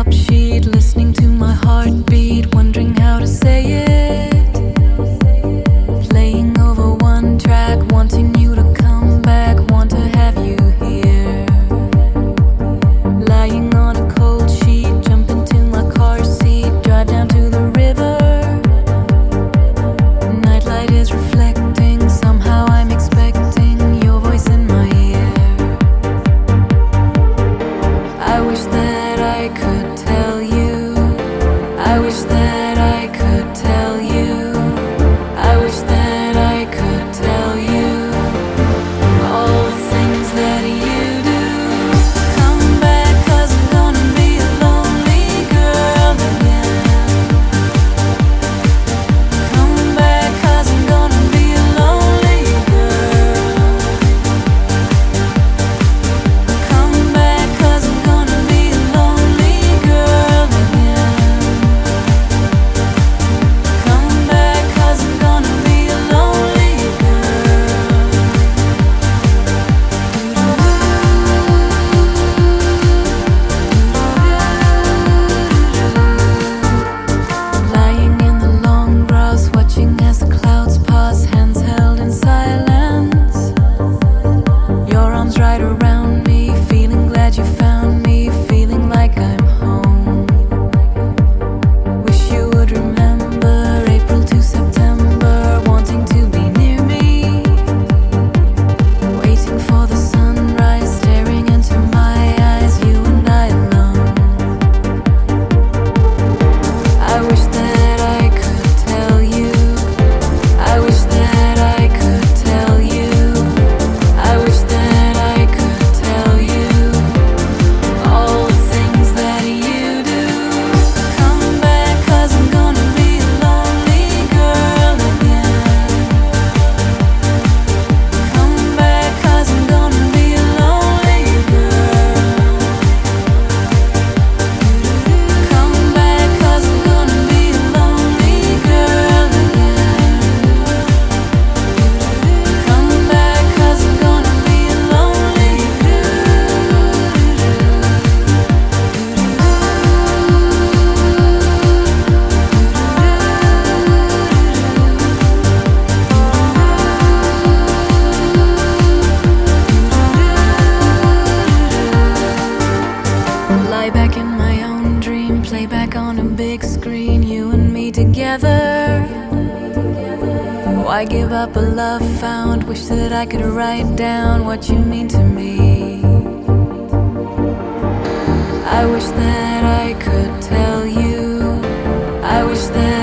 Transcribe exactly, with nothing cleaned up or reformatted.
rap sheet, listening to my heartbeat, wondering how to say it. Playing over one track, wanting you to come back, want to have you here. Lying on a cold sheet, jump into my car seat, drive down to the river. Nightlight is reflecting, somehow I'm expecting your voice in my ear. I wish that I could tell you, I wish that I could tell you, I wish that I could tell you all the things that you do. Come back, 'cause I'm gonna be a lonely girl again. Come back, 'cause I'm gonna be a lonely girl. Come back, 'cause I'm gonna be a lonely girl again. Come back, 'cause I'm gonna be a lonely girl. Lying in the long grass, watching as the clouds pass, hands held in silence. Your arms right around me, feeling glad you found me, feeling like I'm home. Wish you would remember April to September, wanting to be near me. Waiting for the sunrise, staring into my eyes, you and I alone. I wish that I could tell you, I wish that I could tell you, I wish that I could tell you all the things that you do. Come back, 'cause I'm gonna be a lonely girl again. Come back, 'cause I'm gonna be a lonely girl. Come back, 'cause I'm gonna be a lonely girl again. Come back, 'cause I'm gonna be a lonely Lie back in my own dream, play back on a big screen, you and me together. Why give up a love found? Wish that I could write down what you mean to me. I wish that I could tell you, I wish that